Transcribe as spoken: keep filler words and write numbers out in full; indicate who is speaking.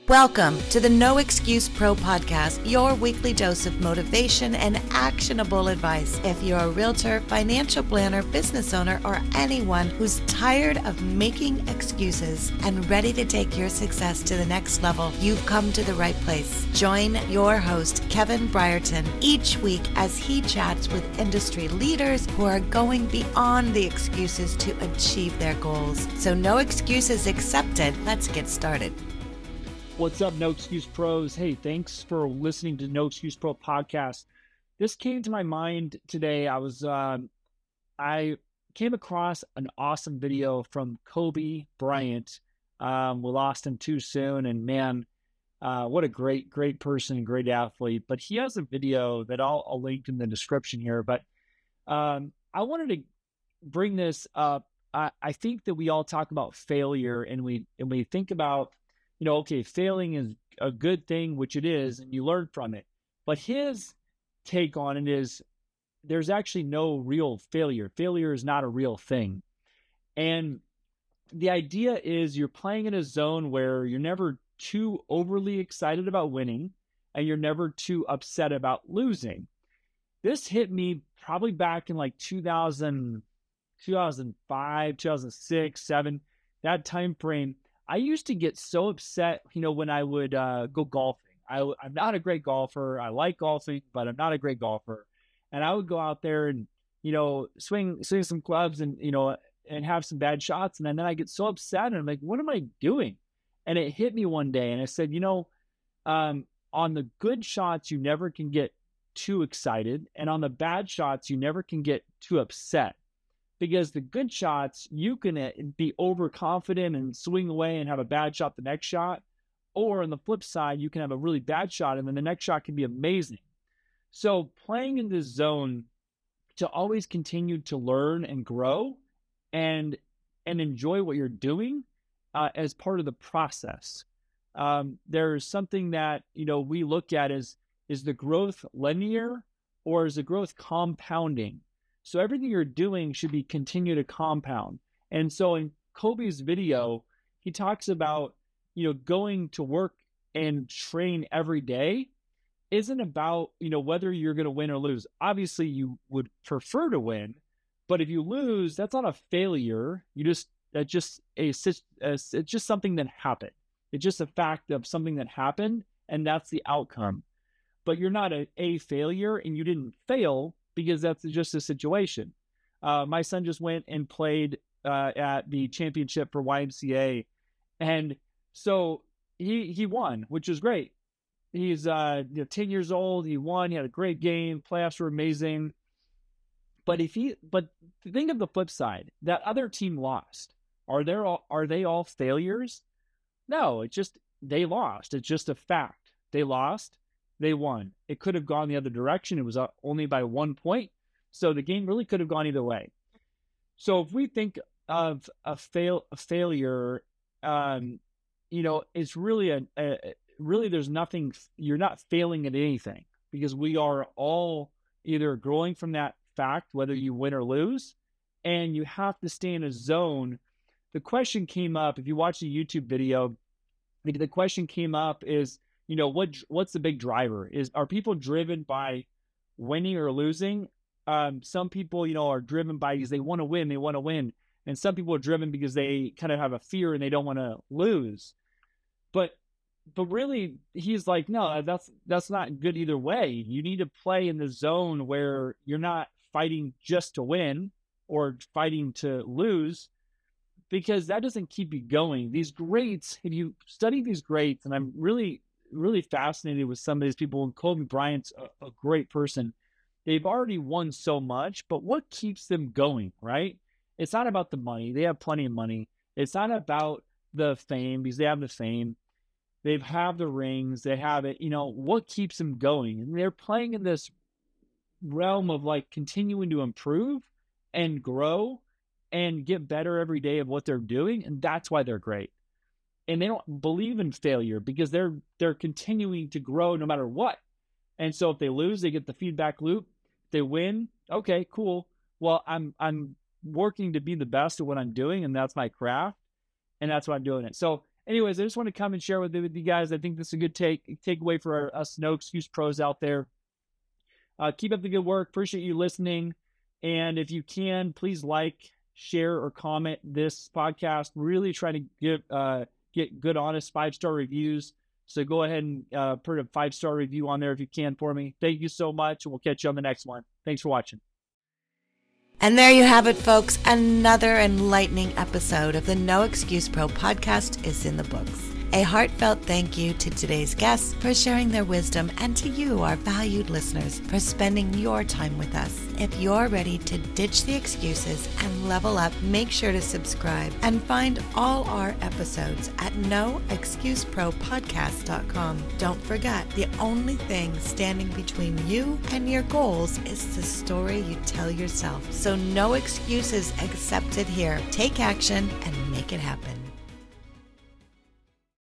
Speaker 1: Welcome to the No Excuse Pro podcast, your weekly dose of motivation and actionable advice. If you're a realtor, financial planner, business owner, or anyone who's tired of making excuses and ready to take your success to the next level, you've come to the right place. Join your host, Kevin Brierton, each week as he chats with industry leaders who are going beyond the excuses to achieve their goals. So no excuses accepted. Let's get started.
Speaker 2: What's up, No Excuse Pros? Hey, thanks for listening to No Excuse Pro podcast. This came to my mind today. I was, um, I came across an awesome video from Kobe Bryant. Um, we lost him too soon, and man, uh, what a great, great person, great athlete. But he has a video that I'll, I'll link in the description here. But um, I wanted to bring this up. I, I think that we all talk about failure, and we and we think about, you know, okay, failing is a good thing, which it is, and you learn from it. But his take on it is there's actually no real failure. Failure is not a real thing. And the idea is you're playing in a zone where you're never too overly excited about winning, and you're never too upset about losing. This hit me probably back in like two thousand, two thousand five, two thousand six, seven, that time frame. I used to get so upset, you know, when I would uh, go golfing. I, I'm not a great golfer. I like golfing, but I'm not a great golfer. And I would go out there and, you know, swing swing some clubs and, you know, and have some bad shots. And then I get so upset and I'm like, what am I doing? And it hit me one day. And I said, you know, um, on the good shots, you never can get too excited. And on the bad shots, you never can get too upset. Because the good shots, you can be overconfident and swing away and have a bad shot the next shot. Or on the flip side, you can have a really bad shot and then the next shot can be amazing. So playing in this zone to always continue to learn and grow and and enjoy what you're doing uh, as part of the process. Um, there's something that, you know, we look at as, is the growth linear or is the growth compounding? So everything you're doing should be continue to compound. And so in Kobe's video, he talks about, you know, going to work and train every day isn't about, you know, whether you're going to win or lose. Obviously, you would prefer to win, but if you lose, that's not a failure. You just, that's just a, a it's just something that happened. It's just a fact of something that happened, and that's the outcome. But you're not a, a failure, and you didn't fail because that's just a situation. Uh, my son just went and played uh, at the championship for Y M C A. And so he he won, which is great. He's uh, you know, ten years old. He won. He had a great game. Playoffs were amazing. But if he, but think of the flip side. That other team lost. Are there all, are they all failures? No, it's just they lost. It's just a fact. They lost. They won. It could have gone the other direction. It was only by one point. So the game really could have gone either way. So if we think of a fail, a failure, um, you know, it's really a, a, really there's nothing, you're not failing at anything because we are all either growing from that fact, whether you win or lose, and you have to stay in a zone. The question came up, if you watch the YouTube video, the question came up is, you know, what what's the big driver? Is are people driven by winning or losing? Um, some people, you know, are driven by because they want to win, they want to win. And some people are driven because they kind of have a fear and they don't want to lose. But but really, he's like, no, that's that's not good either way. You need to play in the zone where you're not fighting just to win or fighting to lose, because that doesn't keep you going. These greats, if you study these greats, and I'm really really fascinated with some of these people, and Kobe Bryant's a, a great person. They've already won so much, but what keeps them going, right? It's not about the money. They have plenty of money. It's not about the fame because they have the fame. They have the rings. They have it. You know, what keeps them going? And they're playing in this realm of like continuing to improve and grow and get better every day of what they're doing. And that's why they're great. And they don't believe in failure because they're they're continuing to grow no matter what. And so if they lose, they get the feedback loop. If they win, okay, cool. Well, I'm I'm working to be the best at what I'm doing, and that's my craft, and that's why I'm doing it. So anyways, I just want to come and share with, with you guys. I think this is a good take takeaway for our, us no excuse pros out there. Uh, keep up the good work. Appreciate you listening. And if you can, please like, share, or comment this podcast. Really try to get uh, get good, honest five star reviews. So go ahead and uh, put a five star review on there if you can for me. Thank you so much, and we'll catch you on the next one. Thanks for watching.
Speaker 1: And there you have it, folks. Another enlightening episode of the No Excuse Pro podcast is in the books. A heartfelt thank you to today's guests for sharing their wisdom, and to you, our valued listeners, for spending your time with us. If you're ready to ditch the excuses and level up, make sure to subscribe and find all our episodes at no excuse pro podcast dot com. Don't forget, the only thing standing between you and your goals is the story you tell yourself. So no excuses accepted here. Take action and make it happen.